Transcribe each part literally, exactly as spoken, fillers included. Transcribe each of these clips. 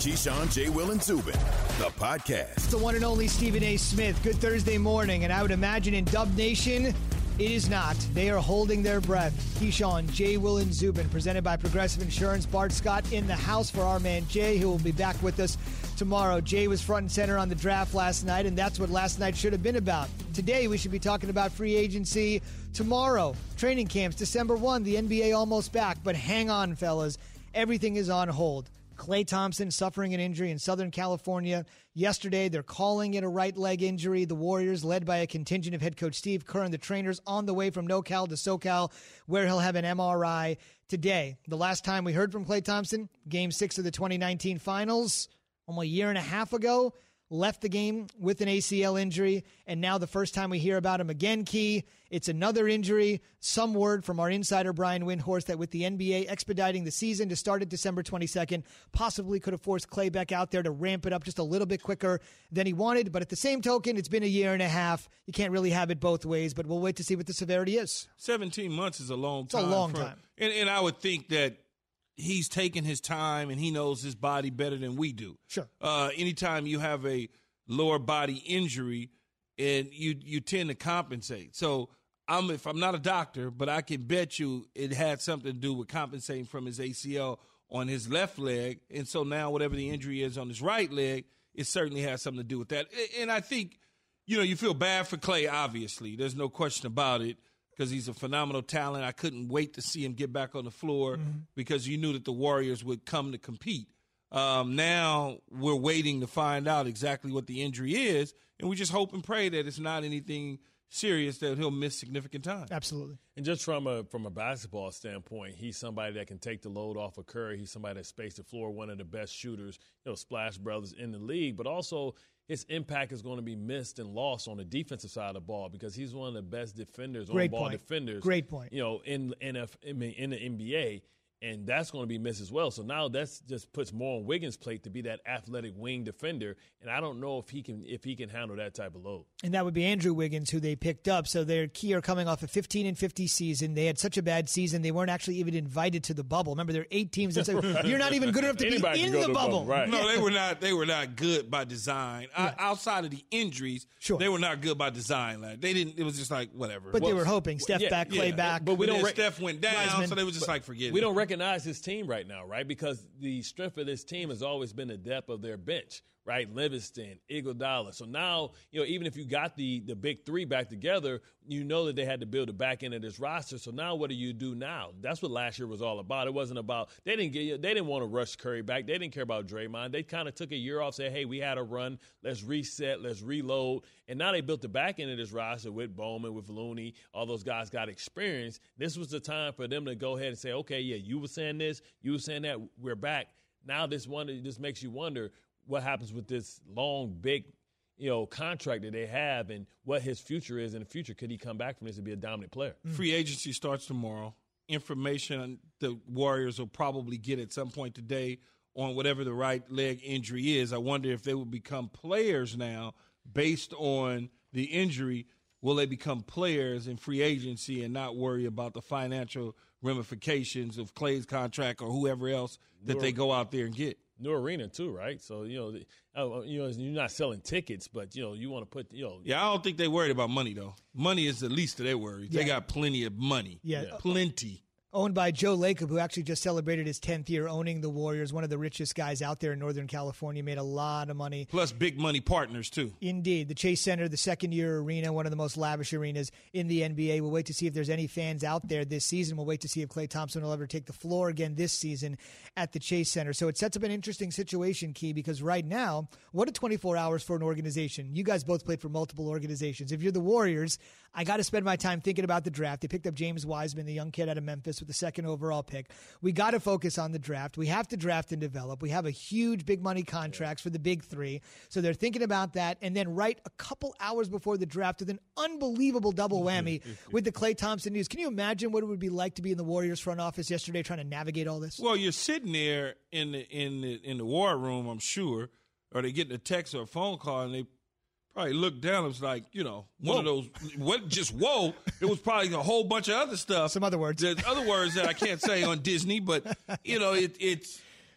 Keyshawn, J. Will, and Zubin, the podcast. It's the one and only Stephen A. Smith. Good Thursday morning, and I would imagine in Dub Nation, it is not. They are holding their breath. Keyshawn, J. Will, and Zubin, presented by Progressive Insurance. Bart Scott in the house for our man Jay, who will be back with us tomorrow. Jay was front and center on the draft last night, and that's what last night should have been about. Today, we should be talking about free agency. Tomorrow, training camps, December first, the N B A almost back. But hang on, fellas. Everything is on hold. Klay Thompson suffering an injury in Southern California. Yesterday, they're calling it a right leg injury. The Warriors, led by a contingent of head coach Steve Kerr and the trainers, on the way from NorCal to SoCal, where he'll have an M R I today. The last time we heard from Klay Thompson, game six of the twenty nineteen finals, almost a year and a half ago, left the game with an A C L injury, and now the first time we hear about him again, Key, it's another injury. Some word from our insider, Brian Windhorst, that with the N B A expediting the season to start at December twenty-second, possibly could have forced Klay back out there to ramp it up just a little bit quicker than he wanted. But at the same token, it's been a year and a half. You can't really have it both ways, but we'll wait to see what the severity is. seventeen months is a long time. It's a long from, time. And, and I would think that he's taking his time and he knows his body better than we do. Sure. Uh, anytime you have a lower body injury, and you you tend to compensate. So I'm if I'm not a doctor, but I can bet you it had something to do with compensating from his A C L on his left leg. And so now whatever the injury is on his right leg, it certainly has something to do with that. And I think, you know, you feel bad for Klay, obviously. There's no question about it, because he's a phenomenal talent. I couldn't wait to see him get back on the floor mm-hmm. because you knew that the Warriors would come to compete. Um, now we're waiting to find out exactly what the injury is, and we just hope and pray that it's not anything serious that he'll miss significant time. Absolutely. And just from a from a basketball standpoint, he's somebody that can take the load off of Curry. He's somebody that spaced the floor, one of the best shooters, you know, Splash Brothers in the league. But also his impact is going to be missed and lost on the defensive side of the ball, because he's one of the best defenders, on-ball defenders. Great point. You know, in in, a, in the N B A. And that's going to be missed as well. So now that's just puts more on Wiggins' plate to be that athletic wing defender. And I don't know if he can if he can handle that type of load. And that would be Andrew Wiggins, who they picked up. So their key are coming off a fifteen and fifty season. They had such a bad season, they weren't actually even invited to the bubble. Remember, there are eight teams that said, right. You're not even good enough to Anybody be in the the bubble. bubble. Right. No, they were not. They were not good by design. Yeah. I, outside of the injuries, sure. they were not good by design. Like, they didn't. It was just like whatever. But well, they were hoping Steph yeah, back, Klay yeah, back. But we but don't. Rec- Steph went down, Wiseman. so they were just like forget We it. don't recognize his team right now, right? Because the strength of this team has always been the depth of their bench, right? Livingston, Iguodala. So now, you know, even if you got the the big three back together, you know that they had to build the back end of this roster. So now, what do you do now? That's what last year was all about. It wasn't about they didn't get they didn't want to rush Curry back. They didn't care about Draymond. They kind of took a year off, said, "Hey, we had a run. Let's reset. Let's reload." And now they built the back end of this roster with Bowman, with Looney. All those guys got experience. This was the time for them to go ahead and say, "Okay, yeah, you were saying this, you were saying that. We're back." Now this wonder this makes you wonder what happens with this long, big, you know, contract that they have, and what his future is in the future. Could he come back from this and be a dominant player? Mm-hmm. Free agency starts tomorrow. Information the Warriors will probably get at some point today on whatever the right leg injury is. I wonder if they will become players now based on the injury. Will they become players in free agency and not worry about the financial ramifications of Klay's contract or whoever else that they go out there and get? New arena too, right? So you know, the, uh, you know, you're not selling tickets, but you know, you want to put, you know. Yeah, I don't think they're worried about money though. Money is the least of their worries. Yeah. They got plenty of money. Yeah, yeah. Plenty. Owned by Joe Lacob, who actually just celebrated his tenth year owning the Warriors, one of the richest guys out there in Northern California, made a lot of money. Plus big money partners, too. Indeed. The Chase Center, the second-year arena, one of the most lavish arenas in the N B A. We'll wait to see if there's any fans out there this season. We'll wait to see if Klay Thompson will ever take the floor again this season at the Chase Center. So it sets up an interesting situation, Key, because right now, what are twenty-four hours for an organization? You guys both played for multiple organizations. If you're the Warriors, I got to spend my time thinking about the draft. They picked up James Wiseman, the young kid out of Memphis, with the second overall pick. We got to focus on the draft. We have to draft and develop. We have a huge big money contracts for the big three. So they're thinking about that. And then right a couple hours before the draft with an unbelievable double whammy with the Klay Thompson news. Can you imagine what it would be like to be in the Warriors front office yesterday trying to navigate all this? Well, you're sitting there in the, in the, in the war room, I'm sure, or they get a text or a phone call and they probably looked down. It was like, you know, one whoa. of those, what, just whoa. It was probably a whole bunch of other stuff. Some other words. There's other words that I can't say on Disney, but, you know, it, it's,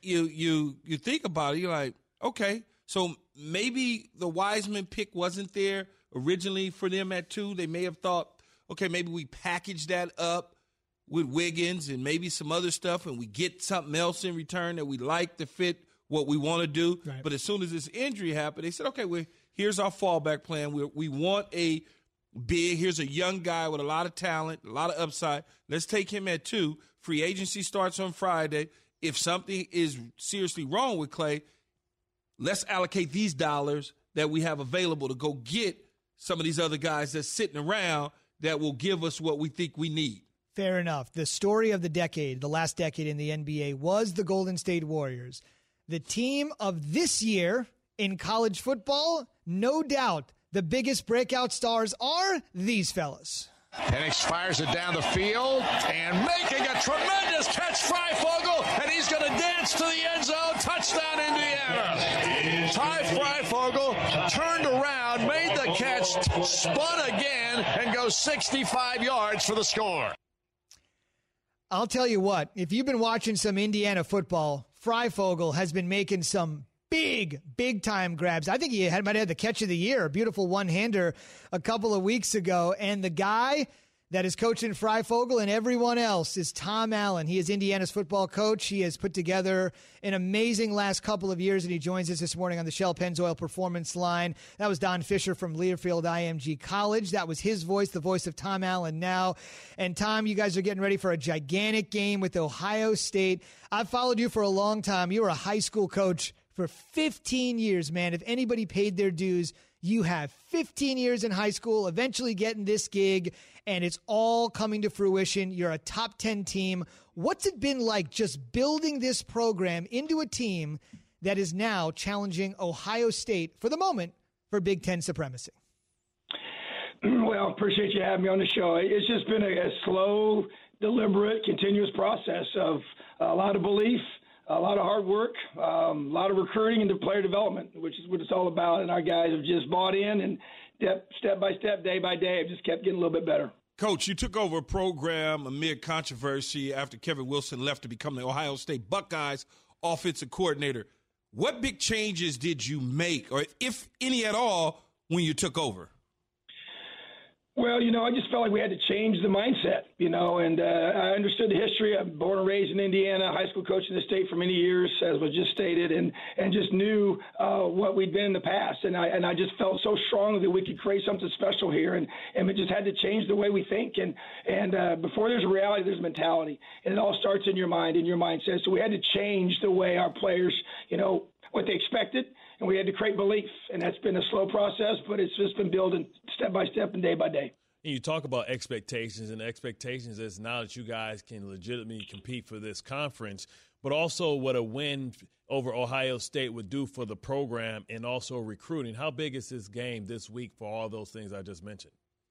you you you think about it, you're like, okay, so maybe the Wiseman pick wasn't there originally for them at two. They may have thought, okay, maybe we package that up with Wiggins and maybe some other stuff, and we get something else in return that we like to fit what we want to do. Right. But as soon as this injury happened, they said, okay, well, here's our fallback plan. We we want a big. Here's a young guy with a lot of talent, a lot of upside. Let's take him at two. Free agency starts on Friday. If something is seriously wrong with Klay, let's allocate these dollars that we have available to go get some of these other guys that's sitting around that will give us what we think we need. Fair enough. The story of the decade, the last decade in the N B A, was the Golden State Warriors. The team of this year in college football, no doubt the biggest breakout stars are these fellas. Penix fires it down the field and making a tremendous catch, Freifogel, and he's going to dance to the end zone. Touchdown, Indiana. Ty Freifogel turned around, made the catch, spun again, and goes sixty-five yards for the score. I'll tell you what, if you've been watching some Indiana football, Freifogel has been making some big, big-time grabs. I think he had, might have had the catch of the year, a beautiful one-hander a couple of weeks ago. And the guy that is coaching Freifogel and everyone else is Tom Allen. He is Indiana's football coach. He has put together an amazing last couple of years, and he joins us this morning on the Shell Pennzoil Performance Line. That was Don Fisher from Learfield I M G College. That was his voice, the voice of Tom Allen now. And, Tom, you guys are getting ready for a gigantic game with Ohio State. I've followed you for a long time. You were a high school coach for fifteen years, man. If anybody paid their dues, you have fifteen years in high school, eventually getting this gig, and it's all coming to fruition. You're a top ten team. What's it been like just building this program into a team that is now challenging Ohio State, for the moment, for Big Ten supremacy? Well, appreciate you having me on the show. It's just been a, a slow, deliberate, continuous process of a lot of belief, a lot of hard work, um, a lot of recruiting into player development, which is what it's all about. And our guys have just bought in, and step, step by step, day by day, have just kept getting a little bit better. Coach, you took over a program amid controversy after Kevin Wilson left to become the Ohio State Buckeyes offensive coordinator. What big changes did you make, or if any at all, when you took over? Well, you know, I just felt like we had to change the mindset, you know, and uh, I understood the history. I'm born and raised in Indiana, high school coach in the state for many years, as was just stated, and, and just knew uh, what we'd been in the past. And I and I just felt so strongly that we could create something special here, and, and we just had to change the way we think. And, and uh, before there's a reality, there's a mentality, and it all starts in your mind, in your mindset. So we had to change the way our players, you know, what they expected, and we had to create belief. And that's been a slow process, but it's just been building step by step and day by day. And you talk about expectations, and expectations is now that you guys can legitimately compete for this conference, but also what a win over Ohio State would do for the program and also recruiting. How big is this game this week for all those things I just mentioned?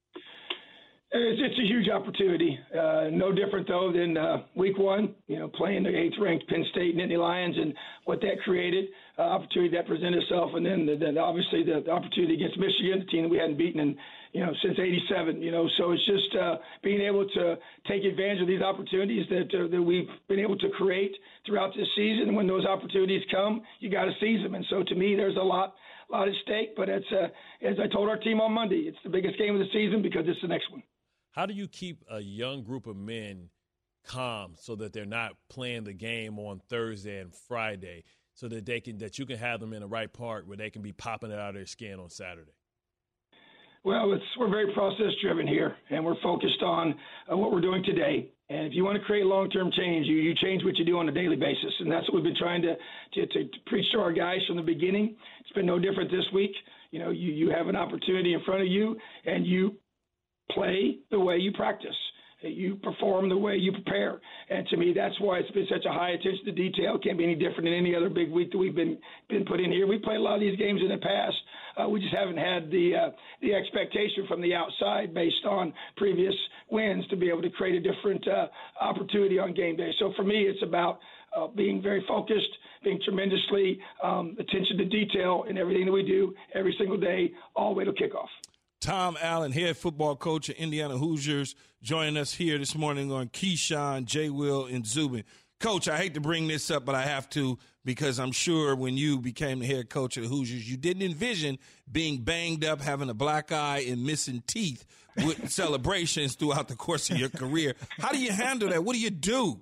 It's, it's a huge opportunity. Uh, no different, though, than uh, week one, you know, playing the eighth-ranked Penn State Nittany Lions and what that created, uh, opportunity that presented itself, and then, the, the, obviously the, the opportunity against Michigan, the team that we hadn't beaten in, you know, since eighty-seven, you know. So it's just uh, being able to take advantage of these opportunities that, uh, that we've been able to create throughout this season. And when those opportunities come, you got to seize them. And so to me, there's a lot a lot at stake. But it's, uh, as I told our team on Monday, it's the biggest game of the season because it's the next one. How do you keep a young group of men calm so that they're not playing the game on Thursday and Friday, so that they can that you can have them in the right part where they can be popping it out of their skin on Saturday? Well, it's, we're very process-driven here, and we're focused on uh, what we're doing today. And if you want to create long-term change, you, you change what you do on a daily basis, and that's what we've been trying to, to, to, to preach to our guys from the beginning. It's been no different this week. You know, you, you have an opportunity in front of you, and you play the way you practice. You perform the way you prepare. And to me, that's why it's been such a high attention to detail. It can't be any different than any other big week that we've been been put in here. We played a lot of these games in the past. Uh, we just haven't had the uh, the expectation from the outside based on previous wins to be able to create a different uh, opportunity on game day. So for me, it's about uh, being very focused, being tremendously um, attention to detail in everything that we do every single day, all the way to kickoff. Tom Allen, head football coach of Indiana Hoosiers, joining us here this morning on Keyshawn, J. Will, and Zubin. Coach, I hate to bring this up, but I have to because I'm sure when you became the head coach of the Hoosiers, you didn't envision being banged up, having a black eye, and missing teeth with celebrations throughout the course of your career. How do you handle that? What do you do?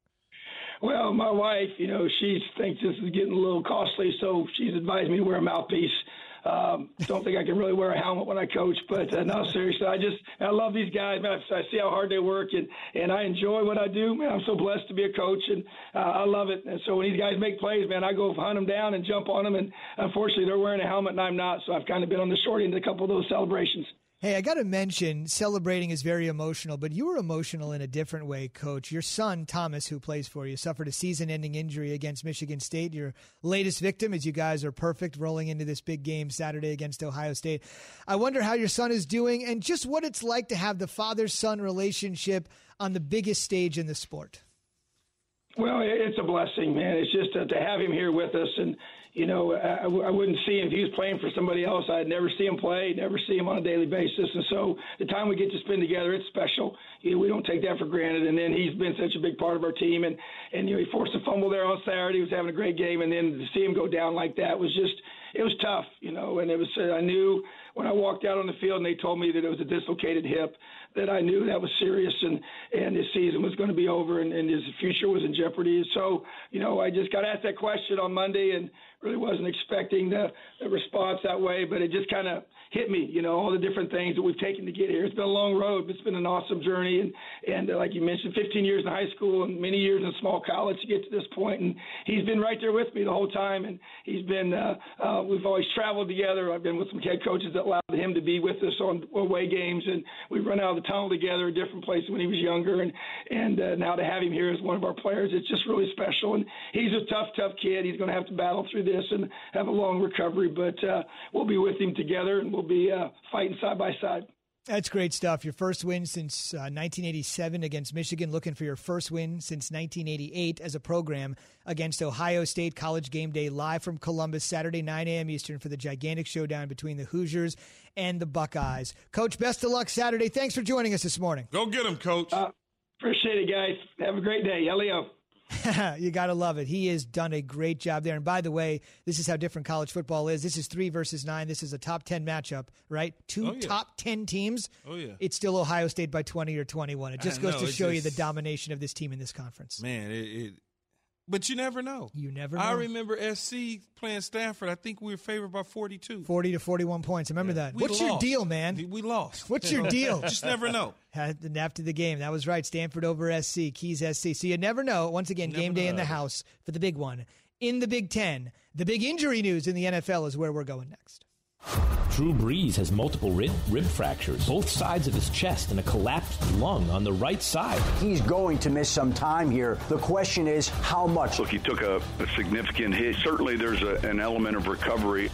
Well, my wife, you know, she thinks this is getting a little costly, so she's advised me to wear a mouthpiece. Um, don't think I can really wear a helmet when I coach, but uh, no, seriously, I just I love these guys, man. I see how hard they work, and, and I enjoy what I do, man. I'm so blessed to be a coach, and uh, I love it. And so when these guys make plays, man, I go hunt them down and jump on them, and unfortunately, they're wearing a helmet and I'm not, so I've kind of been on the short end of a couple of those celebrations. Hey, I got to mention, celebrating is very emotional, but you were emotional in a different way, Coach. Your son, Thomas, who plays for you, suffered a season-ending injury against Michigan State. Your latest victim, as you guys are perfect, rolling into this big game Saturday against Ohio State. I wonder how your son is doing and just what it's like to have the father-son relationship on the biggest stage in the sport. Well, it's a blessing, man. It's just uh, to have him here with us. And, you know, I, I wouldn't see him if he was playing for somebody else. I'd never see him play, never see him on a daily basis. And so the time we get to spend together, it's special. You know, we don't take that for granted. And then he's been such a big part of our team. And, and you know, he forced a fumble there on Saturday. He was having a great game. And then to see him go down like that was just – it was tough, you know. And it was uh, I knew when I walked out on the field and they told me that it was a dislocated hip, that I knew that was serious and, and his season was going to be over and, and his future was in jeopardy. So, you know, I just got asked that question on Monday and really wasn't expecting the, the response that way, but it just kind of hit me, you know, all the different things that we've taken to get here. It's been a long road, but it's been an awesome journey. And, and uh, like you mentioned, fifteen years in high school and many years in small college to get to this point. And he's been right there with me the whole time. And he's been, uh, uh, we've always traveled together. I've been with some head coaches that allowed him to be with us on away games. And we run out of the tunnel together at different places when he was younger. And, and uh, now to have him here as one of our players, it's just really special. And he's a tough, tough kid. He's going to have to battle through this and have a long recovery, but uh, we'll be with him together and we'll be uh, fighting side by side. That's great stuff. Your first win since uh, nineteen eighty-seven against Michigan, looking for your first win since nineteen eighty-eight as a program against Ohio State. College Game Day live from Columbus, Saturday, nine a.m. Eastern for the gigantic showdown between the Hoosiers and the Buckeyes. Coach, best of luck Saturday. Thanks for joining us this morning. Go get him, Coach. Uh, appreciate it, guys. Have a great day. Elio. You got to love it. He has done a great job there. And by the way, this is how different college football is. This is three versus nine. This is a top ten matchup, right? Two oh, yeah. top ten teams. Oh, yeah. It's still Ohio State by twenty or twenty-one. It just I goes know, to show just, you the domination of this team in this conference. Man, it, it but you never know. You never know. I remember S C playing Stanford. I think we were favored by forty-two. forty to forty-one points. Remember yeah. that. We What's lost. your deal, man? We lost. What's your deal? Just never know. After the game. That was right. Stanford over S C. Keys S C. So you never know. Once again, game day in the house for the big one. In the Big Ten, the big injury news in the N F L is where we're going next. Drew Brees has multiple rib, rib fractures, both sides of his chest, and a collapsed lung on the right side. He's going to miss some time here. The question is, how much? Look, he took a, a significant hit. Certainly there's a, an element of recovery.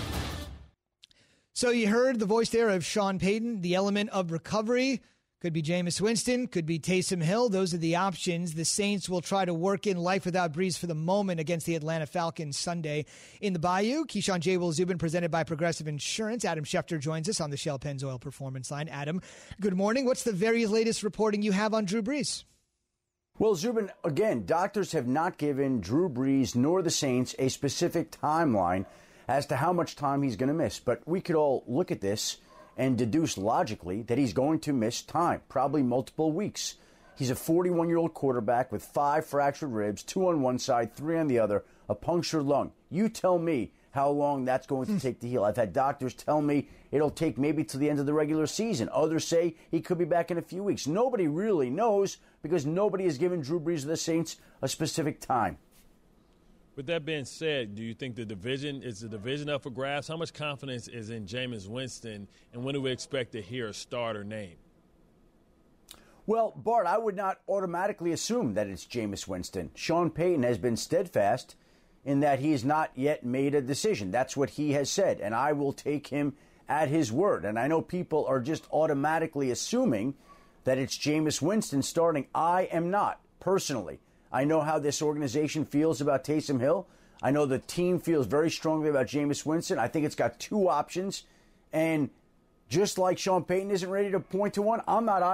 So you heard the voice there of Sean Payton, the element of recovery. Could be Jameis Winston, could be Taysom Hill. Those are the options. The Saints will try to work in life without Brees for the moment against the Atlanta Falcons Sunday in the Bayou. Keyshawn J. Will Zubin presented by Progressive Insurance. Adam Schefter joins us on the Shell Pennzoil Performance Line. Adam, good morning. What's the very latest reporting you have on Drew Brees? Well, Zubin, again, doctors have not given Drew Brees nor the Saints a specific timeline as to how much time he's going to miss. But we could all look at this and deduce logically that he's going to miss time, probably multiple weeks. He's a forty-one-year-old quarterback with five fractured ribs, two on one side, three on the other, a punctured lung. You tell me how long that's going to take to heal. I've had doctors tell me it'll take maybe to the end of the regular season. Others say he could be back in a few weeks. Nobody really knows because nobody has given Drew Brees of the Saints a specific time. With that being said, do you think the division is the division up for grabs? How much confidence is in Jameis Winston, and when do we expect to hear a starter name? Well, Bart, I would not automatically assume that it's Jameis Winston. Sean Payton has been steadfast in that he has not yet made a decision. That's what he has said, and I will take him at his word. And I know people are just automatically assuming that it's Jameis Winston starting. I am not, personally. I know how this organization feels about Taysom Hill. I know the team feels very strongly about Jameis Winston. I think it's got two options. And just like Sean Payton isn't ready to point to one, I'm not either.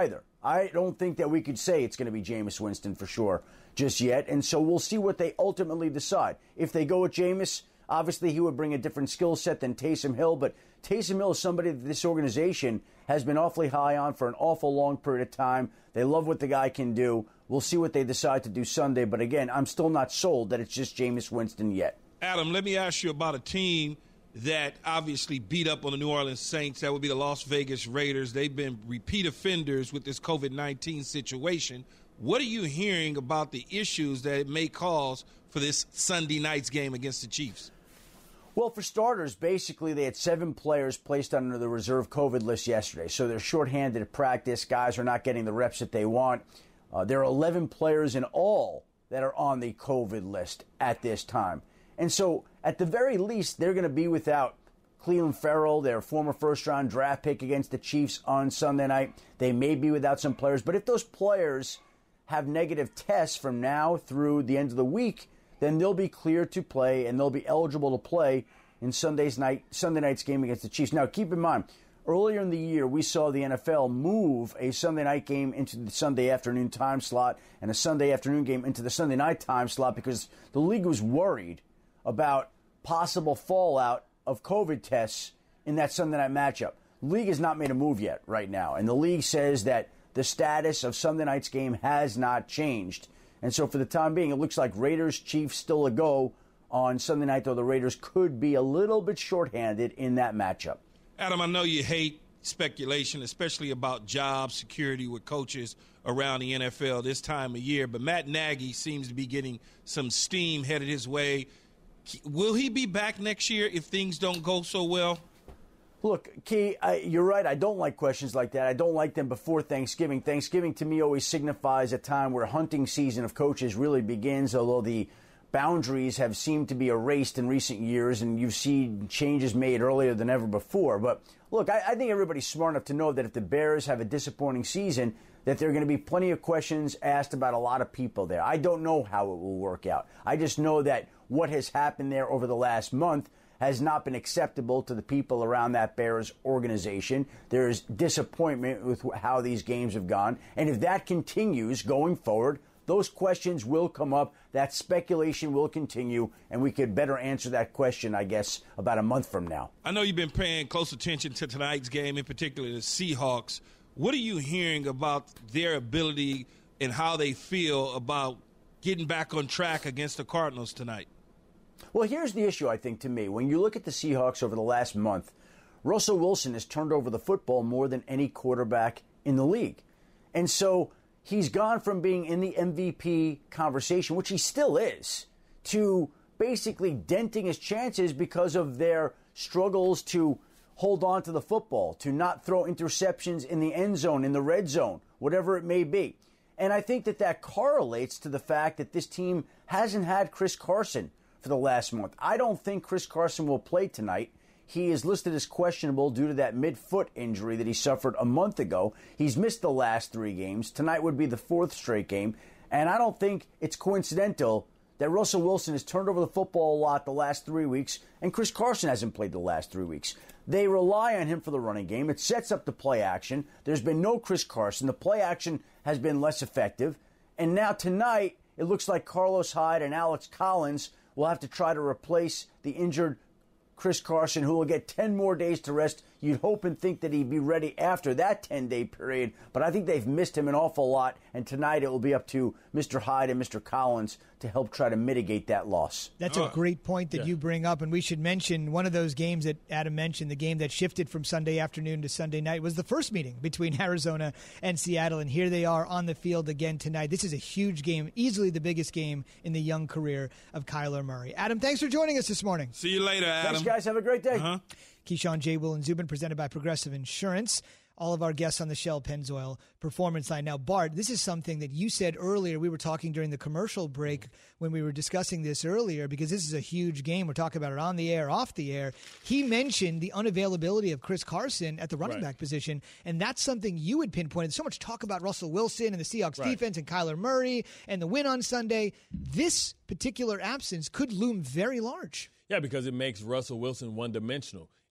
I don't think that we could say it's going to be Jameis Winston for sure just yet. And so we'll see what they ultimately decide. If they go with Jameis, obviously he would bring a different skill set than Taysom Hill. But Taysom Hill is somebody that this organization has been awfully high on for an awful long period of time. They love what the guy can do. We'll see what they decide to do Sunday. But again, I'm still not sold that it's just Jameis Winston yet. Adam, let me ask you about a team that obviously beat up on the New Orleans Saints. That would be the Las Vegas Raiders. They've been repeat offenders with this covid nineteen situation. What are you hearing about the issues that it may cause for this Sunday night's game against the Chiefs? Well, for starters, basically they had seven players placed under the reserve COVID list yesterday. So they're shorthanded at practice. Guys are not getting the reps that they want. Uh, there are eleven players in all that are on the COVID list at this time. And so, at the very least, they're going to be without Cleveland Ferrell, their former first-round draft pick against the Chiefs on Sunday night. They may be without some players. But if those players have negative tests from now through the end of the week, then they'll be cleared to play and they'll be eligible to play in Sunday's night, Sunday night's game against the Chiefs. Now, keep in mind, earlier in the year, we saw the N F L move a Sunday night game into the Sunday afternoon time slot and a Sunday afternoon game into the Sunday night time slot because the league was worried about possible fallout of COVID tests in that Sunday night matchup. The league has not made a move yet right now, and the league says that the status of Sunday night's game has not changed. And so for the time being, it looks like Raiders-Chiefs still a go on Sunday night, though the Raiders could be a little bit shorthanded in that matchup. Adam, I know you hate speculation, especially about job security with coaches around the N F L this time of year, but Matt Nagy seems to be getting some steam headed his way. Will he be back next year if things don't go so well? Look, Key, I, you're right. I don't like questions like that. I don't like them before Thanksgiving. Thanksgiving to me always signifies a time where hunting season of coaches really begins, although the boundaries have seemed to be erased in recent years, and you've seen changes made earlier than ever before. But look, I, I think everybody's smart enough to know that if the Bears have a disappointing season, that there are going to be plenty of questions asked about a lot of people there. I don't know how it will work out. I just know that what has happened there over the last month has not been acceptable to the people around that Bears organization. There is disappointment with how these games have gone. And if that continues going forward, those questions will come up. That speculation will continue. And we could better answer that question, I guess, about a month from now. I know you've been paying close attention to tonight's game, in particular the Seahawks. What are you hearing about their ability and how they feel about getting back on track against the Cardinals tonight? Well, here's the issue, I think, to me. When you look at the Seahawks over the last month, Russell Wilson has turned over the football more than any quarterback in the league. And so he's gone from being in the M V P conversation, which he still is, to basically denting his chances because of their struggles to hold on to the football, to not throw interceptions in the end zone, in the red zone, whatever it may be. And I think that that correlates to the fact that this team hasn't had Chris Carson for the last month. I don't think Chris Carson will play tonight. He is listed as questionable due to that mid-foot injury that he suffered a month ago. He's missed the last three games. Tonight would be the fourth straight game. And I don't think it's coincidental that Russell Wilson has turned over the football a lot the last three weeks, and Chris Carson hasn't played the last three weeks. They rely on him for the running game. It sets up the play action. There's been no Chris Carson. The play action has been less effective. And now tonight, it looks like Carlos Hyde and Alex Collins will have to try to replace the injured Chris Carson, who will get ten more days to rest. You'd hope and think that he'd be ready after that ten-day period, but I think they've missed him an awful lot, and tonight it will be up to Mister Hyde and Mister Collins to help try to mitigate that loss. That's a great point that yeah. you bring up, and we should mention one of those games that Adam mentioned, the game that shifted from Sunday afternoon to Sunday night, was the first meeting between Arizona and Seattle, and here they are on the field again tonight. This is a huge game, easily the biggest game in the young career of Kyler Murray. Adam, thanks for joining us this morning. See you later, Adam. Thanks, guys. Have a great day. Uh-huh. Keyshawn, J. Will, and Zubin, presented by Progressive Insurance. All of our guests on the Shell Pennzoil Performance Line. Now, Bart, this is something that you said earlier. We were talking during the commercial break when we were discussing this earlier, because this is a huge game. We're talking about it on the air, off the air. He mentioned the unavailability of Chris Carson at the running Right. back position, and that's something you had pinpointed. So much talk about Russell Wilson and the Seahawks Right. defense and Kyler Murray and the win on Sunday. This particular absence could loom very large. Yeah, because it makes Russell Wilson one-dimensional.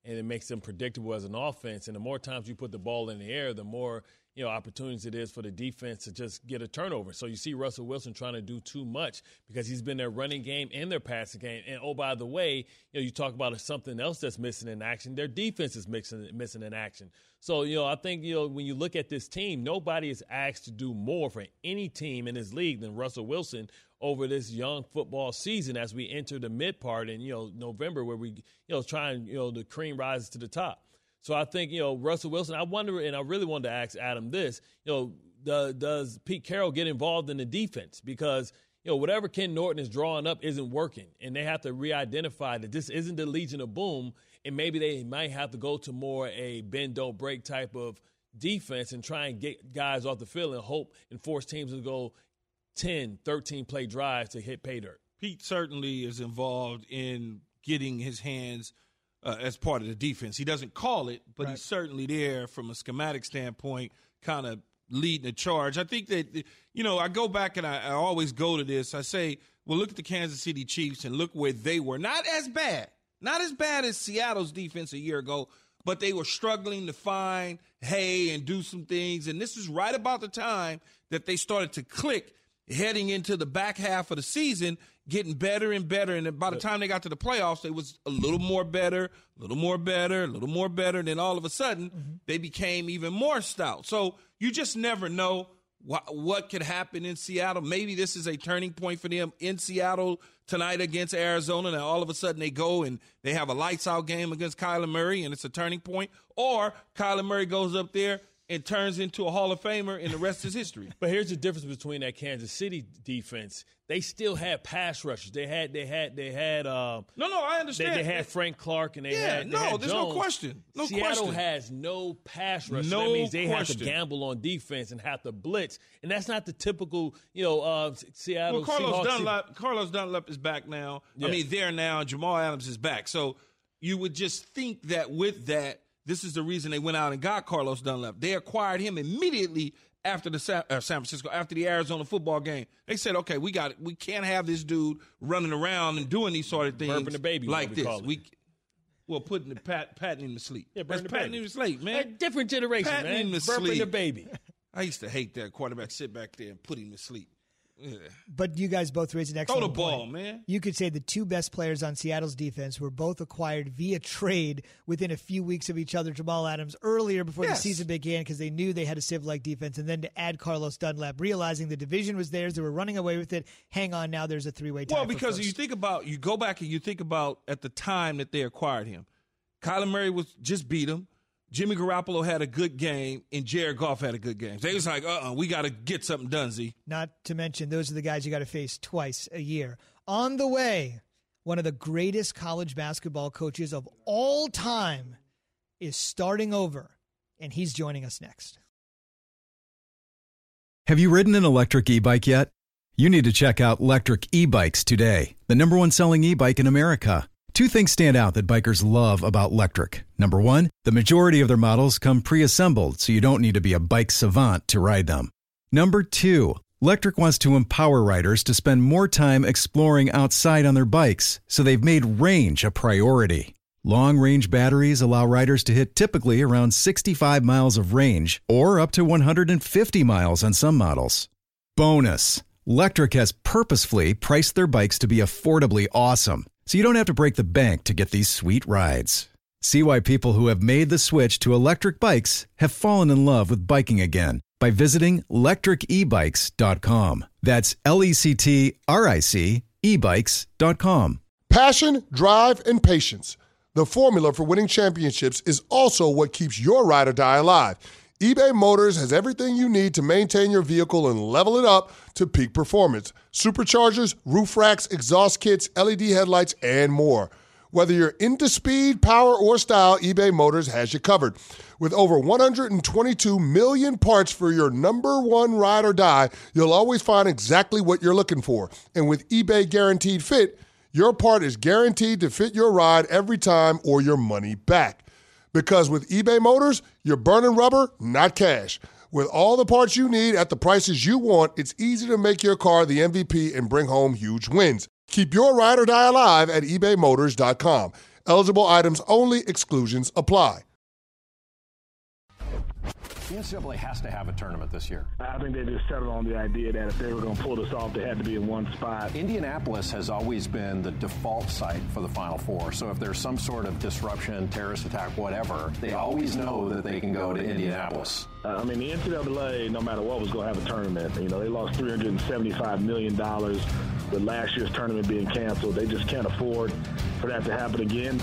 and it makes them predictable as an offense. And the more times you put the ball in the air, the more you know, opportunities it is for the defense to just get a turnover. So you see Russell Wilson trying to do too much because he's been their running game and their passing game. And, oh, by the way, you know, you talk about something else that's missing in action. Their defense is missing, missing in action. So, you know, I think, you know, when you look at this team, nobody is asked to do more for any team in this league than Russell Wilson over this young football season as we enter the mid part in, you know, November where we, you know, try and, you know, the cream rises to the top. So I think, you know, Russell Wilson, I wonder, and I really wanted to ask Adam this, you know, the, does Pete Carroll get involved in the defense? Because, you know, whatever Ken Norton is drawing up isn't working, and they have to re-identify that this isn't the Legion of Boom, and maybe they might have to go to more a bend, don't break type of defense and try and get guys off the field and hope and force teams to go ten, thirteen-play drives to hit pay dirt. Pete certainly is involved in getting his hands Uh, as part of the defense. He doesn't call it, but right. he's certainly there from a schematic standpoint, kind of leading the charge. I think that, you know, I go back and I, I always go to this. I say, well, look at the Kansas City Chiefs and look where they were. Not as bad. Not as bad as Seattle's defense a year ago, but they were struggling to find hay and do some things. And this is right about the time that they started to click heading into the back half of the season, getting better and better. And by the time they got to the playoffs, they was a little more better, a little more better, a little more better. And then all of a sudden, mm-hmm. they became even more stout. So you just never know what, what could happen in Seattle. Maybe this is a turning point for them in Seattle tonight against Arizona. Now, all of a sudden, they go and they have a lights-out game against Kyler Murray, and it's a turning point. Or Kyler Murray goes up there and turns into a Hall of Famer, and the rest is history. But here's the difference between that Kansas City defense. They still had pass rushers. They had, they had, they had. Um, no, no, I understand. They, they had Frank Clark, and they yeah, had. They no, had there's Jones. no question. No Seattle question. has no pass rushers. No that means they question. have to gamble on defense and have to blitz, and that's not the typical, you know, uh, Seattle. Well, Carlos Seahawks Dunlap, team. Carlos Dunlap is back now. Yeah. I mean, there now. And Jamal Adams is back. So you would just think that with that. This is the reason they went out and got Carlos Dunlap. They acquired him immediately after the San, uh, San Francisco, after the Arizona football game. They said, okay, we got it. We can't have this dude running around and doing these sort of things burping the baby, like we this. Call it. We, well, putting the pat, patting him to sleep. Yeah, That's the patting baby. him to sleep, man. A different generation, patting man. Him to burping sleep. the baby. I used to hate that quarterback sit back there and put him to sleep. Yeah. But you guys both raised an excellent Throw the ball, point. man. You could say the two best players on Seattle's defense were both acquired via trade within a few weeks of each other. Jamal Adams earlier before yes. the season began because they knew they had a Civ-like defense, and then to add Carlos Dunlap, realizing the division was theirs, they were running away with it. Hang on, now there's a three-way tie. Well, because for you think about, you go back and you think about at the time that they acquired him. Kyler Murray was just beat him. Jimmy Garoppolo had a good game, and Jared Goff had a good game. They was like, uh-uh, we got to get something done, Z. Not to mention, those are the guys you got to face twice a year. On the way, one of the greatest college basketball coaches of all time is starting over, and he's joining us next. Have you ridden an electric e-bike yet? You need to check out Lectric E-Bikes today, the number one selling e-bike in America. Two things stand out that bikers love about Lectric. Number one, the majority of their models come pre-assembled, so you don't need to be a bike savant to ride them. Number two, Lectric wants to empower riders to spend more time exploring outside on their bikes, so they've made range a priority. Long-range batteries allow riders to hit typically around sixty-five miles of range, or up to one hundred fifty miles on some models. Bonus, Lectric has purposefully priced their bikes to be affordably awesome, so you don't have to break the bank to get these sweet rides. See why people who have made the switch to electric bikes have fallen in love with biking again by visiting lectric e bikes dot com. That's L E C T R I C e bikes dot com. Passion, drive, and patience. The formula for winning championships is also what keeps your ride or die alive. eBay Motors has everything you need to maintain your vehicle and level it up to peak performance. Superchargers, roof racks, exhaust kits, L E D headlights, and more. Whether you're into speed, power, or style, eBay Motors has you covered. With over one hundred twenty-two million parts for your number one ride or die, you'll always find exactly what you're looking for. And with eBay Guaranteed Fit, your part is guaranteed to fit your ride every time or your money back. Because with eBay Motors, you're burning rubber, not cash. With all the parts you need at the prices you want, it's easy to make your car the M V P and bring home huge wins. Keep your ride or die alive at ebay motors dot com. Eligible items only. Exclusions apply. The N C double A has to have a tournament this year. I think they just settled on the idea that if they were going to pull this off, they had to be in one spot. Indianapolis has always been the default site for the Final Four. So if there's some sort of disruption, terrorist attack, whatever, they always know that they can go to Indianapolis. Uh, I mean, the N C double A, no matter what, was going to have a tournament. You know, they lost three hundred seventy-five million dollars with last year's tournament being canceled. They just can't afford for that to happen again.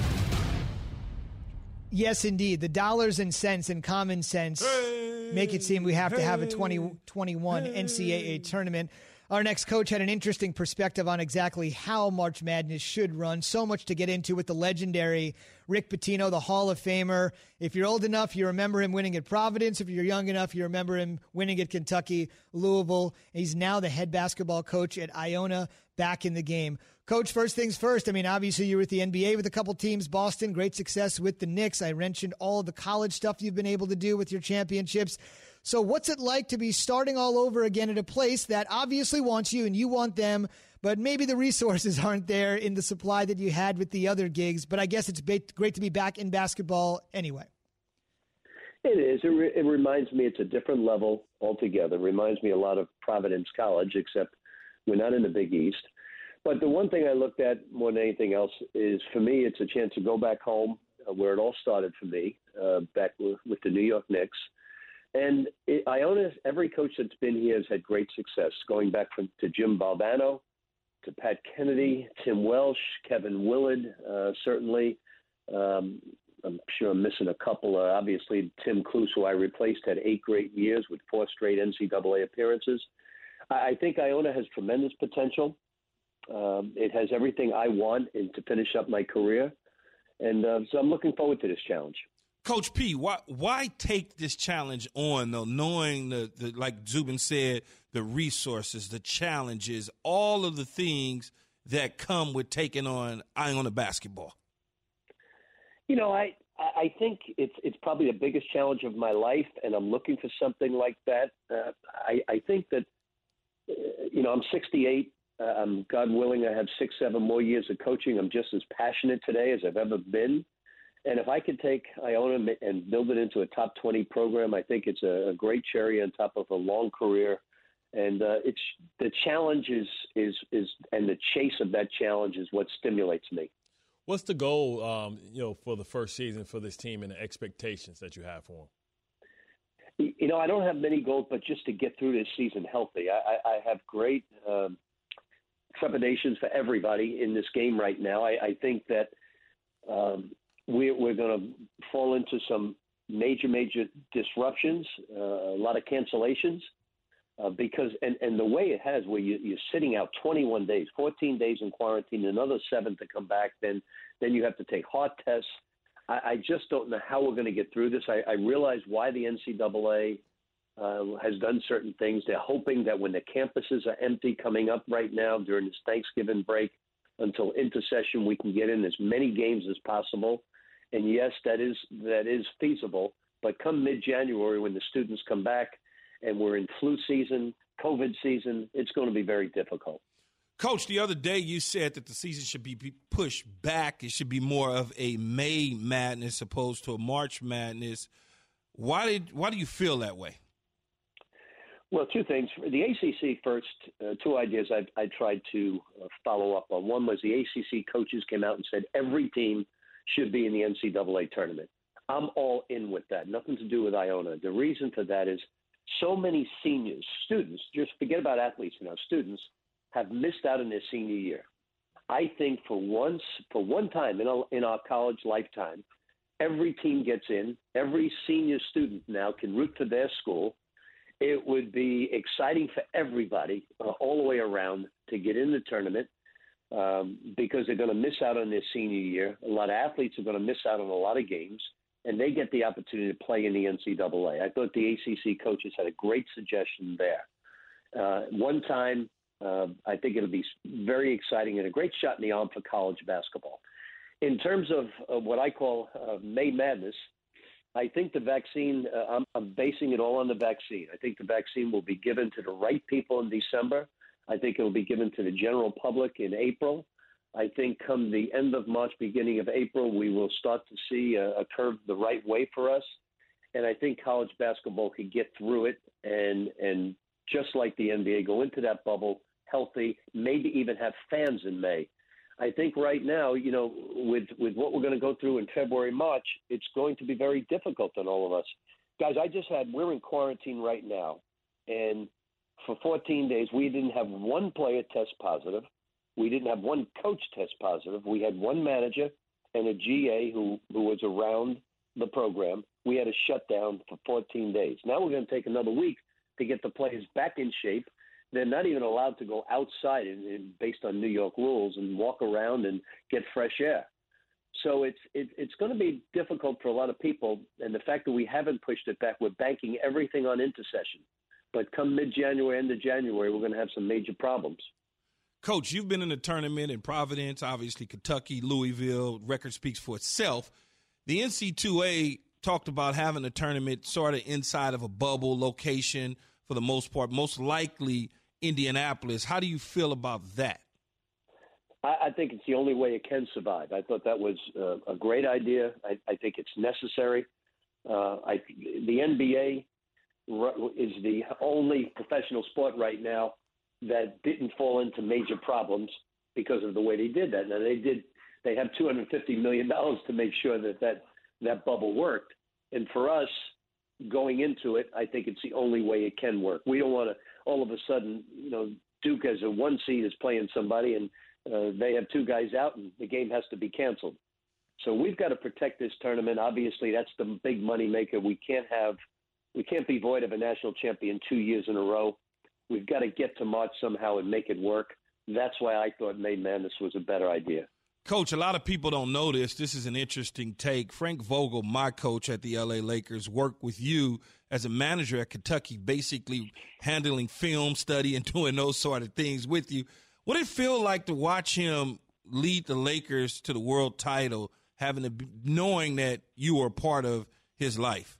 Yes, indeed. The dollars and cents and common sense hey, make it seem we have hey, to have a twenty twenty-one hey. N C double A tournament. Our next coach had an interesting perspective on exactly how March Madness should run. So much to get into with the legendary Rick Pitino, the Hall of Famer. If you're old enough, you remember him winning at Providence. If you're young enough, you remember him winning at Kentucky, Louisville. He's now the head basketball coach at Iona, back in the game. Coach, first things first. I mean, obviously you were at the N B A with a couple teams, Boston, great success with the Knicks. I mentioned all the college stuff you've been able to do with your championships. So what's it like to be starting all over again at a place that obviously wants you and you want them, but maybe the resources aren't there in the supply that you had with the other gigs? But I guess it's great to be back in basketball anyway. It is. It, re- it reminds me it's a different level altogether. It reminds me a lot of Providence College, except we're not in the Big East. But the one thing I looked at more than anything else is, for me, it's a chance to go back home uh, where it all started for me, uh, back with, with the New York Knicks. And it, Iona, every coach that's been here has had great success, going back from, to Jim Valvano, to Pat Kennedy, Tim Welsh, Kevin Willard, uh, certainly. Um, I'm sure I'm missing a couple. Uh, obviously, Tim Cluse, who I replaced, had eight great years with four straight N C double A appearances. I, I think Iona has tremendous potential. Um, it has everything I want and to finish up my career. And uh, so I'm looking forward to this challenge. Coach P, why why take this challenge on, though, knowing, the, the like Zubin said, the resources, the challenges, all of the things that come with taking on Iona basketball? You know, I, I think it's it's probably the biggest challenge of my life, and I'm looking for something like that. Uh, I, I think that, uh, you know, I'm sixty-eight. Um, God willing, I have six, seven more years of coaching. I'm just as passionate today as I've ever been. And if I could take Iona and build it into a top twenty program, I think it's a, a great cherry on top of a long career. And uh, it's the challenge is, is is and the chase of that challenge is what stimulates me. What's the goal, um, you know, for the first season for this team and the expectations that you have for them? You know, I don't have many goals, but just to get through this season healthy. I, I, I have great um, trepidations for everybody in this game right now. I, I think that um, we're, we're going to fall into some major, major disruptions, uh, a lot of cancellations, uh, because and, and the way it has, where you, you're sitting out twenty-one days, fourteen days in quarantine, another seven to come back, then then you have to take heart tests. I, I just don't know how we're going to get through this. I, I realize why the N C double A uh, has done certain things. They're hoping that when the campuses are empty coming up right now during this Thanksgiving break until intersession, we can get in as many games as possible. And yes, that is that is feasible. But come mid-January, when the students come back and we're in flu season, COVID season, it's going to be very difficult. Coach, the other day you said that the season should be pushed back. It should be more of a May Madness opposed to a March Madness. Why did why do you feel that way? Well, two things. The A C C first, uh, two ideas I, I tried to uh, follow up on. One was the A C C coaches came out and said every team should be in the N C double A tournament. I'm all in with that. Nothing to do with Iona. The reason for that is so many seniors, students, just forget about athletes now, students, have missed out on their senior year. I think for once, for one time in our, in our college lifetime, every team gets in. Every senior student now can root for their school. It would be exciting for everybody uh, all the way around to get in the tournament um, because they're going to miss out on their senior year. A lot of athletes are going to miss out on a lot of games, and they get the opportunity to play in the N C double A. I thought the A C C coaches had a great suggestion there. Uh, one time, uh, I think it'll be very exciting and a great shot in the arm for college basketball. In terms of uh, what I call uh, May Madness, I think the vaccine, uh, I'm, I'm basing it all on the vaccine. I think the vaccine will be given to the right people in December. I think it will be given to the general public in April. I think come the end of March, beginning of April, we will start to see a, a curve the right way for us. And I think college basketball could get through it and and just like the N B A, go into that bubble healthy, maybe even have fans in May. I think right now, you know, with, with what we're going to go through in February, March, it's going to be very difficult on all of us. Guys, I just had, we're in quarantine right now. And for fourteen days, we didn't have one player test positive. We didn't have one coach test positive. We had one manager and a G A who, who was around the program. We had a shutdown for fourteen days. Now we're going to take another week to get the players back in shape. They're not even allowed to go outside in, in, based on New York rules and walk around and get fresh air. So it's it, it's going to be difficult for a lot of people. And the fact that we haven't pushed it back, we're banking everything on intercession. But come mid-January, end of January, we're going to have some major problems. Coach, you've been in a tournament in Providence, obviously Kentucky, Louisville. Record speaks for itself. The N C double A talked about having a tournament sort of inside of a bubble location for the most part, most likely Indianapolis. How do you feel about that? I, I think it's the only way it can survive. I thought that was uh, a great idea. I, I think it's necessary. Uh, I, the N B A is the only professional sport right now that didn't fall into major problems because of the way they did that. Now they did. They have two hundred fifty million dollars to make sure that, that that bubble worked. And for us, going into it, I think it's the only way it can work. We don't want to all of a sudden, you know, Duke as a one seed is playing somebody and uh, they have two guys out and the game has to be canceled. So we've got to protect this tournament. Obviously, that's the big money maker. We can't have, we can't be void of a national champion two years in a row. We've got to get to March somehow and make it work. That's why I thought May Madness was a better idea. Coach, a lot of people don't know this. This is an interesting take. Frank Vogel, my coach at the L A Lakers, worked with you as a manager at Kentucky, basically handling film study and doing those sort of things with you. What did it feel like to watch him lead the Lakers to the world title, having to, knowing that you were a part of his life?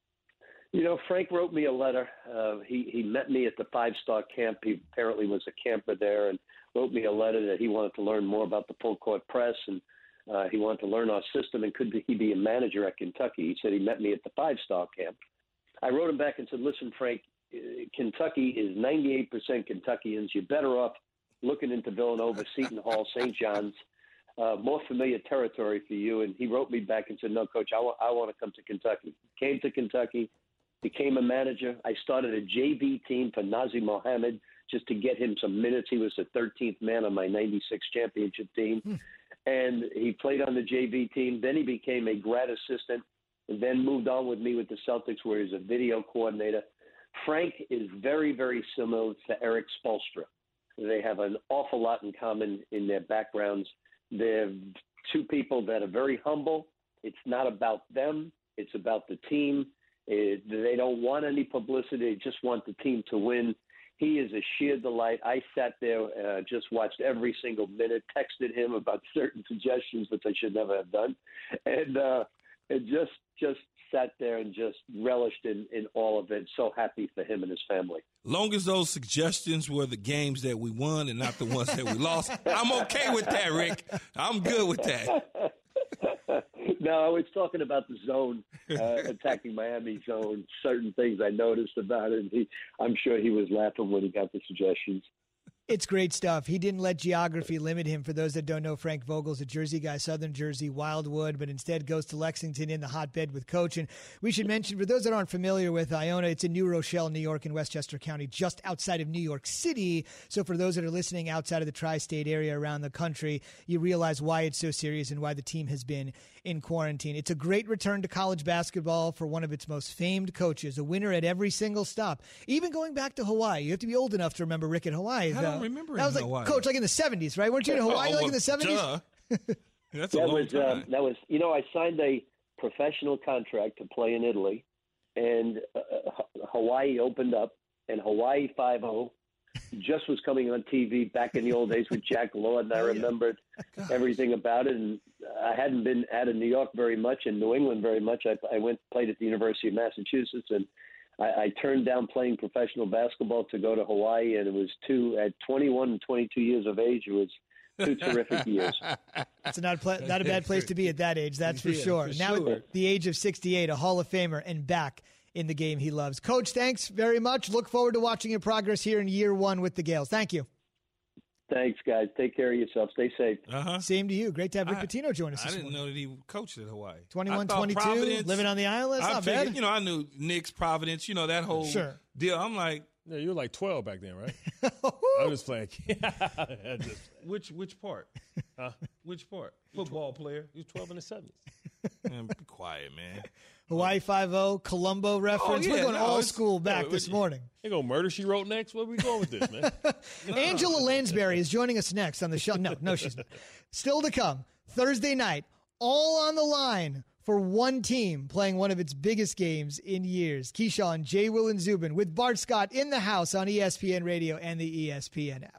You know, Frank wrote me a letter. Uh, he, he met me at the five-star camp. He apparently was a camper there and wrote me a letter that he wanted to learn more about the full court press and uh, he wanted to learn our system and could he be a manager at Kentucky. He said he met me at the five-star camp. I wrote him back and said, listen, Frank, Kentucky is ninety-eight percent Kentuckians. You're better off looking into Villanova, Seton Hall, Saint John's, uh, more familiar territory for you. And he wrote me back and said, no, Coach, I, w- I want to come to Kentucky. Came to Kentucky. Became a manager. I started a J V team for Nazir Mohammed just to get him some minutes. He was the thirteenth man on my ninety-six championship team. Hmm. And he played on the J V team. Then he became a grad assistant and then moved on with me with the Celtics where he's a video coordinator. Frank is very, very similar to Eric Spoelstra. They have an awful lot in common in their backgrounds. They're two people that are very humble. It's not about them. It's about the team. It, they don't want any publicity. They just want the team to win. He is a sheer delight. I sat there, uh, just watched every single minute, texted him about certain suggestions, which I should never have done, and, uh, and just just sat there and just relished in, in all of it. So happy for him and his family. Long as those suggestions were the games that we won and not the ones that we lost, I'm okay with that, Rick. I'm good with that. No, I was talking about the zone, uh, attacking Miami zone, certain things I noticed about it. And he, I'm sure he was laughing when he got the suggestions. It's great stuff. He didn't let geography limit him. For those that don't know, Frank Vogel's a Jersey guy, Southern Jersey, Wildwood, but instead goes to Lexington in the hotbed with Coach. And we should mention, for those that aren't familiar with Iona, it's in New Rochelle, New York, in Westchester County, just outside of New York City. So for those that are listening outside of the tri-state area around the country, you realize why it's so serious and why the team has been in quarantine. It's a great return to college basketball for one of its most famed coaches, a winner at every single stop, even going back to Hawaii. You have to be old enough to remember Rick at Hawaii. I don't remember that was like Hawaii. Coach, like in the seventies, right? Weren't you in Hawaii oh, like in the seventies? That's a that long was time. uh, that was you know I signed a professional contract to play in Italy, and uh, Hawaii opened up, and Hawaii Five-O just was coming on T V back in the old days with Jack Lord, and I remembered Gosh. everything about it. And I hadn't been out of New York very much and New England very much. I, I went played at the University of Massachusetts, and I, I turned down playing professional basketball to go to Hawaii. And it was two at twenty-one and twenty-two years of age. It was two terrific years. It's not, pl- not a bad place to be at that age, that's for Yeah, sure. for now sure. at the age of sixty-eight, a Hall of Famer and back in the game he loves. Coach, thanks very much. Look forward to watching your progress here in year one with the Gales. Thank you. Thanks, guys. Take care of yourself. Stay safe. Uh-huh. Same to you. Great to have Rick I- Pitino join us I this didn't morning. know that he coached at Hawaii. twenty-one, I thought twenty-two, Providence- living on the island. That's I not figured, bad. You know, I knew Knicks, Providence, you know, that whole Sure. deal. I'm like, Yeah, you were like twelve back then, right? I'm just playing. I just- which which part? Huh? Which part? Football player. You was twelve in the seventies. Man, be quiet, man. Hawaii five-oh, Colombo reference. Oh, We're yeah, going no, all it's- school back yeah, this we- morning. They go Murder, She Wrote next. Where we going with this, man? Angela Lansbury is joining us next on the show. No, no, she's not. Still to come, Thursday night, all on the line for one team playing one of its biggest games in years. Keyshawn, J. Will, and Zubin with Bart Scott in the house on E S P N Radio and the E S P N app.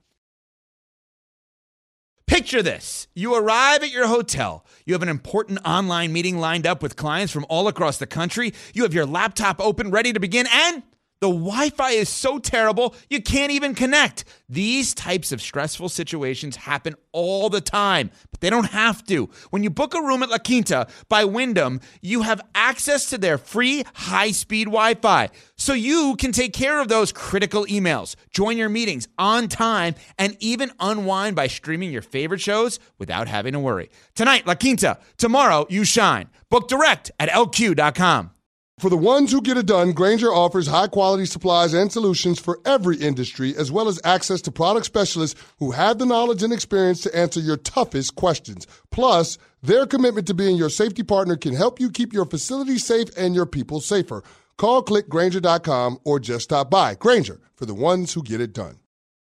Picture this. You arrive at your hotel. You have an important online meeting lined up with clients from all across the country. You have your laptop open, ready to begin, and the Wi-Fi is so terrible, you can't even connect. These types of stressful situations happen all the time, but they don't have to. When you book a room at La Quinta by Wyndham, you have access to their free high-speed Wi-Fi, so you can take care of those critical emails, join your meetings on time, and even unwind by streaming your favorite shows without having to worry. Tonight, La Quinta. Tomorrow, you shine. Book direct at L Q dot com. For the ones who get it done, Grainger offers high-quality supplies and solutions for every industry, as well as access to product specialists who have the knowledge and experience to answer your toughest questions. Plus, their commitment to being your safety partner can help you keep your facility safe and your people safer. Call, click Grainger dot com, or just stop by. Grainger, for the ones who get it done.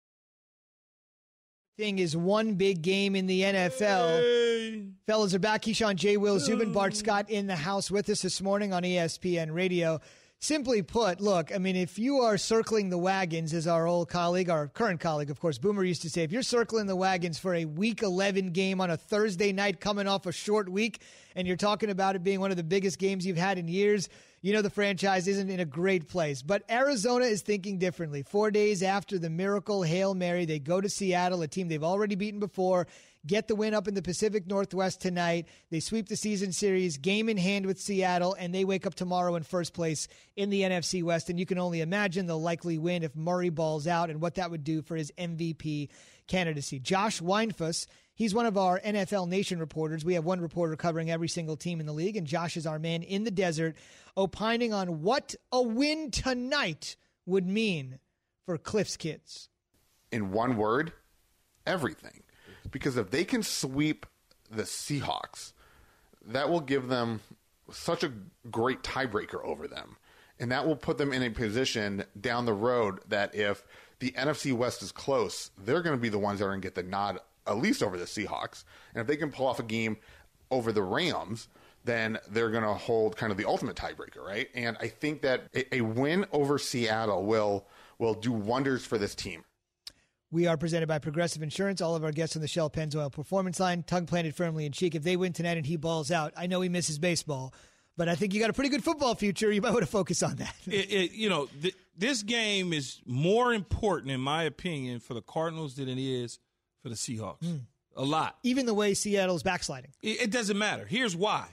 Thing is one big game in the N F L. Hey. Fellas are back. Keyshawn, J. Will, Zubin, Bart Scott in the house with us this morning on E S P N Radio. Simply put, look, I mean, if you are circling the wagons, as our old colleague, our current colleague, of course, Boomer used to say, if you're circling the wagons for a Week eleven game on a Thursday night coming off a short week, and you're talking about it being one of the biggest games you've had in years, you know the franchise isn't in a great place. But Arizona is thinking differently. Four days after the miracle Hail Mary, they go to Seattle, a team they've already beaten before, get the win up in the Pacific Northwest tonight. They sweep the season series, game in hand with Seattle, and they wake up tomorrow in first place in the N F C West. And you can only imagine the likely win if Murray balls out and what that would do for his M V P candidacy. Josh Weinfuss, he's one of our N F L Nation reporters. We have one reporter covering every single team in the league, and Josh is our man in the desert, opining on what a win tonight would mean for Cliff's kids. In one word, everything. Because if they can sweep the Seahawks, that will give them such a great tiebreaker over them. And that will put them in a position down the road that if the N F C West is close, they're going to be the ones that are going to get the nod, at least over the Seahawks. And if they can pull off a game over the Rams, then they're going to hold kind of the ultimate tiebreaker, right? And I think that a, a win over Seattle will will do wonders for this team. We are presented by Progressive Insurance. All of our guests on the Shell Pennzoil Performance Line, tongue planted firmly in cheek. If they win tonight and he balls out, I know he misses baseball, but I think you got a pretty good football future. You might want to focus on that. It, it, you know, th- this game is more important, in my opinion, for the Cardinals than it is for the Seahawks. Mm. A lot. Even the way Seattle's backsliding. It, it doesn't matter. Here's why.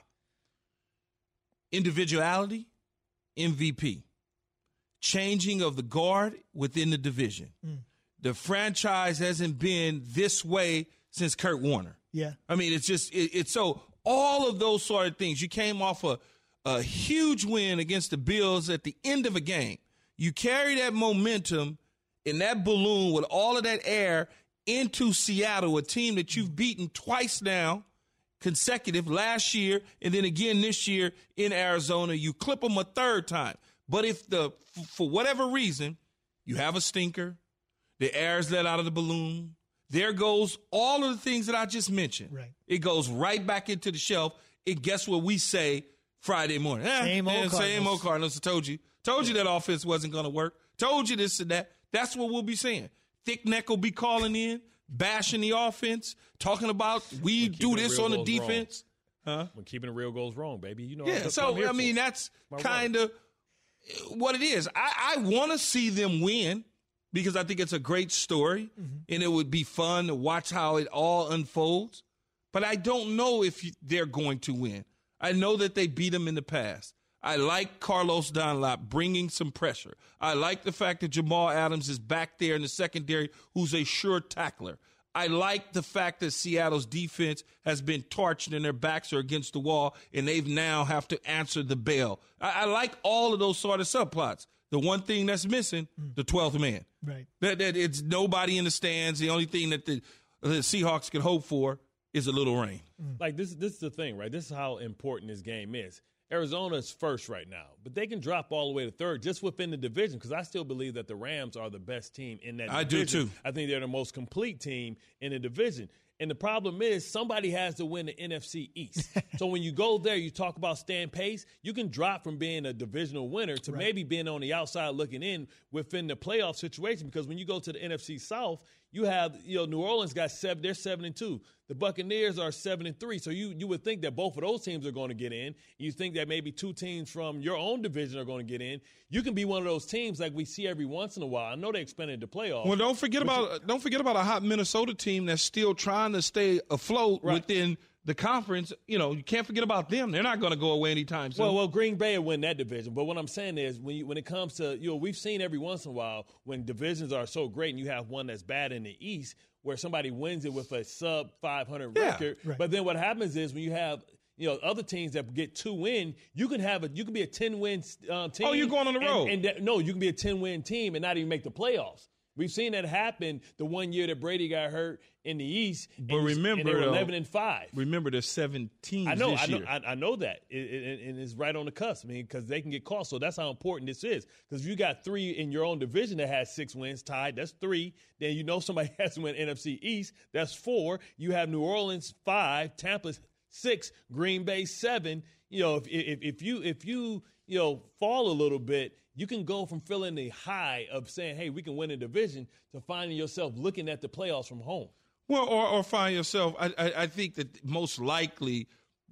Individuality, M V P. Changing of the guard within the division. Mm. The franchise hasn't been this way since Kurt Warner. Yeah. I mean, it's just, it, it's so, all of those sort of things. You came off a, a huge win against the Bills at the end of a game. You carry that momentum in that balloon with all of that air into Seattle, a team that you've beaten twice now, consecutive, last year, and then again this year in Arizona. You clip them a third time. But if the, for whatever reason, you have a stinker, the air is let out of the balloon, there goes all of the things that I just mentioned. Right. It goes right back into the shelf. And guess what we say Friday morning? Eh, same old eh, Cardinals. Same old Cardinals. I told you. Told you that offense wasn't going to work. Told you this and that. That's what we'll be saying. Thick neck will be calling in, bashing the offense, talking about we do this on the defense. Wrong. Huh? When keeping the real goes wrong, baby. You know. Yeah, so, I mean, for. that's kind of what it is. I, I want to see them win. because I think it's a great story, mm-hmm. and it would be fun to watch how it all unfolds. But I don't know if they're going to win. I know that they beat them in the past. I like Carlos Dunlap bringing some pressure. I like the fact that Jamal Adams is back there in the secondary, who's a sure tackler. I like the fact that Seattle's defense has been torched and their backs are against the wall, and they've now have to answer the bell. I, I like all of those sort of subplots. The one thing that's missing, mm. the twelfth man. Right. That, that it's nobody in the stands. The only thing that the, the Seahawks can hope for is a little rain. Like, this, this is the thing, right? This is how important this game is. Arizona's first right now, but they can drop all the way to third just within the division, because I still believe that the Rams are the best team in that division. I do, too. I think they're the most complete team in the division. And the problem is somebody has to win the N F C East. So when you go there, you talk about staying pace, you can drop from being a divisional winner to right. maybe being on the outside looking in within the playoff situation, because when you go to the N F C South, you have, you know, New Orleans got seven, they're seven and two. The Buccaneers are seven and three. So you you would think that both of those teams are going to get in. You think that maybe two teams from your own division are going to get in. You can be one of those teams like we see every once in a while. I know they expanded the playoffs. Well, don't forget about you, don't forget about a hot Minnesota team that's still trying to stay afloat right. within the conference. You know, you can't forget about them. They're not going to go away anytime soon. Well, well, Green Bay will win that division. But what I'm saying is, when you, when it comes to, you know, we've seen every once in a while when divisions are so great and you have one that's bad in the East, where somebody wins it with a sub five hundred yeah, record. Right. But then what happens is when you have, you know, other teams that get two win, you can have a you can be a ten win um, team. Oh, you're going on the road. And, and that, no, you can be a ten win team and not even make the playoffs. We've seen that happen the one year that Brady got hurt in the East. But and remember, and they were eleven and five. Remember, there's seven teams I know, this I know, year. I, I know that, it, it, and it's right on the cusp. I mean, because they can get caught. So that's how important this is. Because if you got three in your own division that has six wins tied, that's three. Then you know somebody has to win N F C East. That's four. You have New Orleans five, Tampa six, Green Bay seven. You know, if if, if you if you you know fall a little bit, you can go from feeling the high of saying, hey, we can win a division, to finding yourself looking at the playoffs from home. Well, or, or find yourself, I, I, I think that most likely,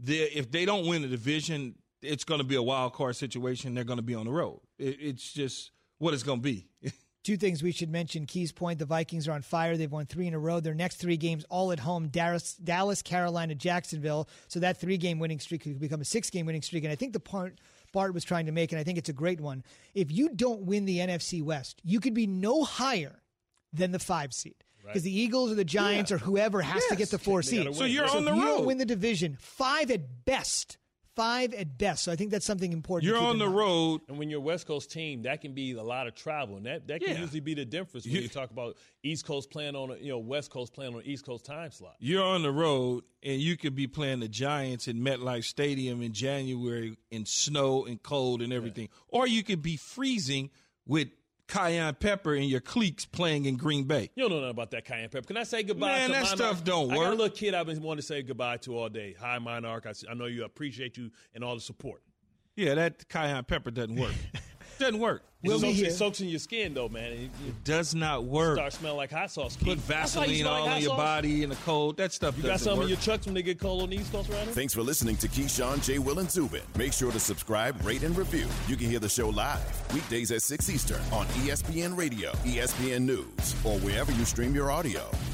if they don't win a division, it's going to be a wild card situation. They're going to be on the road. It, it's just what it's going to be. Two things we should mention. Key's point, the Vikings are on fire. They've won three in a row. Their next three games all at home, Dallas, Dallas Carolina, Jacksonville. So that three-game winning streak could become a six-game winning streak. And I think the part Bart was trying to make, and I think it's a great one, if you don't win the N F C West, you could be no higher than the five seed. Because right. the Eagles or the Giants yeah. or whoever has yes. to get the four seed. So you're so on the if road. You don't win the division, five at best. Five at best. So I think that's something important. You're on the mind. road. And when you're a West Coast team, that can be a lot of travel. And that, that can yeah. usually be the difference when you, you talk about East Coast playing on a, you know, West Coast playing on an East Coast time slot. You're on the road, and you could be playing the Giants in MetLife Stadium in January in snow and cold and everything. Yeah. Or you could be freezing with cayenne pepper and your cliques playing in Green Bay. You don't know nothing about that cayenne pepper. Can I say goodbye Man, to that Monarch? stuff don't I work. got a little kid I've been wanting to say goodbye to all day. Hi, Monarch. I, I know you appreciate you and all the support. Yeah, that cayenne pepper doesn't work. doesn't work. It, we'll soaks, it soaks in your skin, though, man. It, it does not work. Start smelling like hot sauce. Put Vaseline all on your body in the cold. That stuff you doesn't got some work. of your chucks when they get cold on the East Coast around here? Thanks for listening to Keyshawn, J. Will, and Zubin. Make sure to subscribe, rate, and review. You can hear the show live weekdays at six Eastern on E S P N Radio, E S P N News, or wherever you stream your audio.